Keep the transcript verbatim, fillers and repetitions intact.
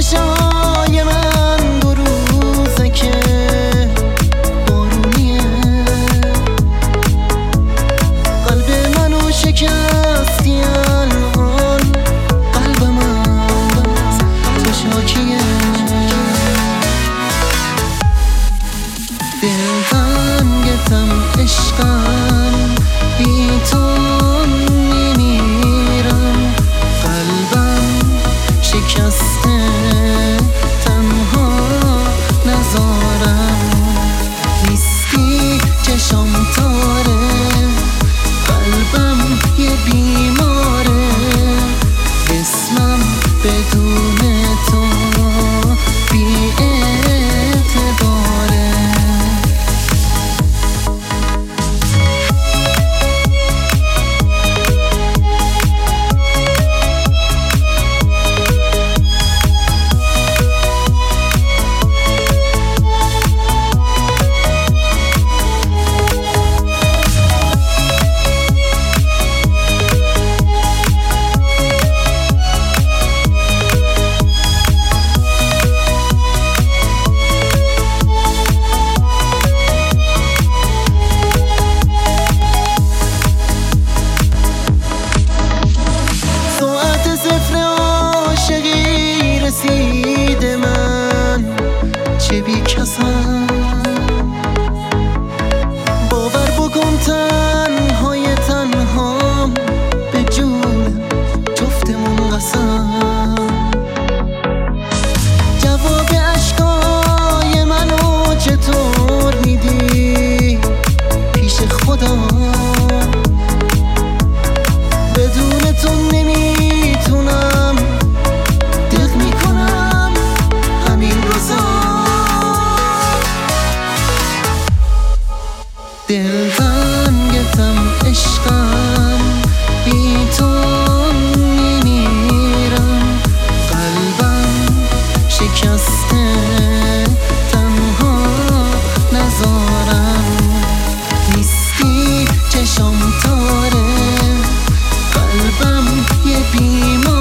چشای من دو روزه که بارونیه، قلب منو شکستی الان، قلب من تو شاکیه. دلتنگتم عشقم، بی تو میمیرم، قلبم شکسته تنها نزارم، نیستی چشم تاره، قلبم یه بیماره، اسمم بدون تو بی اعتباره. رسیده من چه بی کسم، باور بکن تنهای تنهام به جون جفتمون قسم. جواب اشکای منو چطور میدی پیش خدا، بدون تو نمیتونم دلتنگتم عشقم، بی تو میمیرم، قلبم شکسته تنها نزارم، نیستی چشم تاره، قلبم یه بیمار